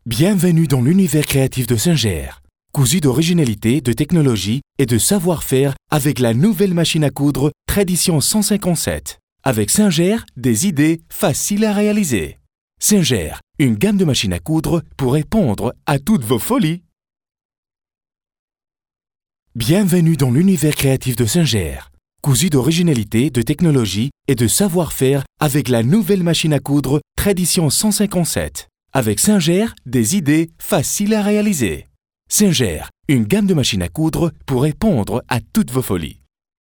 Bienvenue dans l'univers créatif de Singer, cousu d'originalité, de technologie et de savoir-faire avec la nouvelle machine à coudre Tradition 157. Avec Singer, des idées faciles à réaliser. Singer, une gamme de machines à coudre pour répondre à toutes vos folies. Bienvenue dans l'univers créatif de Singer, cousu d'originalité, de technologie et de savoir-faire avec la nouvelle machine à coudre Tradition 157. Avec Singer, des idées faciles à réaliser. Singer, une gamme de machines à coudre pour répondre à toutes vos folies.